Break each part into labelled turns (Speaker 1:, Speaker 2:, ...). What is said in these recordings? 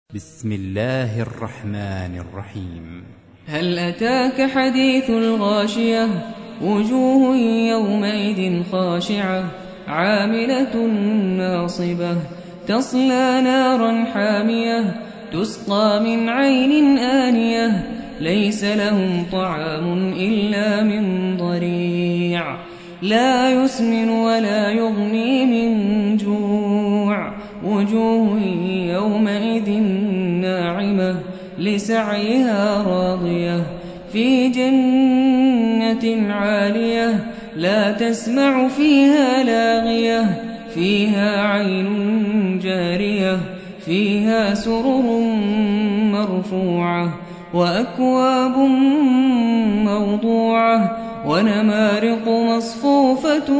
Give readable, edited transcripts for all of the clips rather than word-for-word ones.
Speaker 1: بسم الله الرحمن الرحيم.
Speaker 2: هل أتاك حديث الغاشية؟ وجوه يومئذ خاشعة عاملة ناصبة تصلى نارا حامية تسقى من عين آنية ليس لهم طعام إلا من ضريع لا يسمن ولا يغني من جوع وجوه يومئذ ناعمة لسعيها راضية في جنة عالية لا تسمع فيها لاغية فيها عين جارية فيها سرر مرفوعة وأكواب موضوعة ونمارق مصفوفة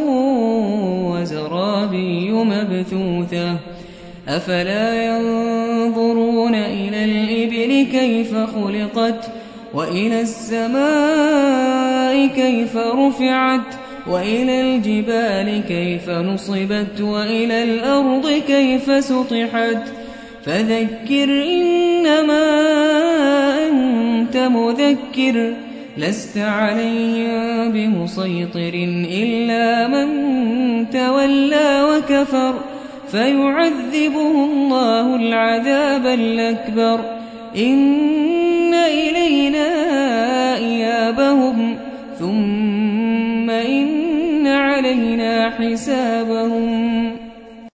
Speaker 2: وزرابي مبثوثة أفلا ينظرون إلى الإبل كيف خلقت وإلى السماء كيف رفعت وإلى الجبال كيف نصبت وإلى الأرض كيف سطحت فذكر إنما أنت مذكر لست عليهم بمسيطر إلا من تولى وكفر فيعذبه الله العذاب الأكبر إن إلينا إيابهم ثم إن علينا حسابهم.